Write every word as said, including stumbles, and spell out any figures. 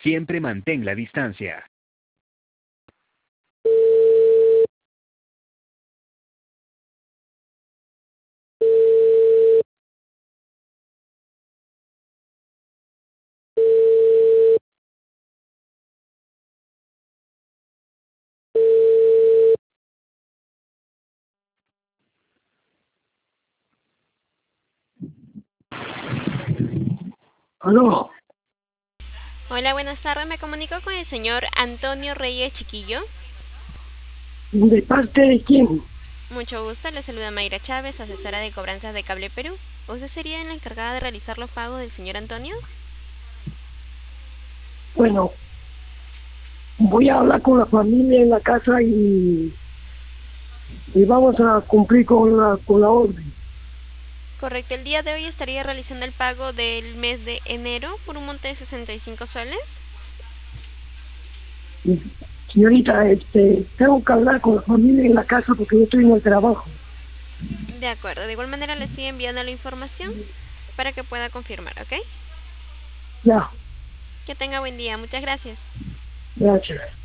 Siempre mantén la distancia. Aló, Hola, buenas tardes. Me comunico con el señor Antonio Reyes Chiquillo. ¿de parte de quién? Mucho gusto, le saluda Mayra Chávez, asesora de cobranzas de Cable Perú. ¿Usted sería la encargada de realizar los pagos del señor Antonio? Bueno, voy a hablar con la familia en la casa y, y vamos a cumplir con la, con la orden. Correcto, el día de hoy estaría realizando el pago del mes de enero por un monte de sesenta y cinco soles. Y, señorita, este, tengo que hablar con la familia en la casa porque yo estoy en el trabajo. De acuerdo, de igual manera le estoy enviando la información para que pueda confirmar, ¿ok? Ya, Que tenga buen día, muchas gracias. gracias.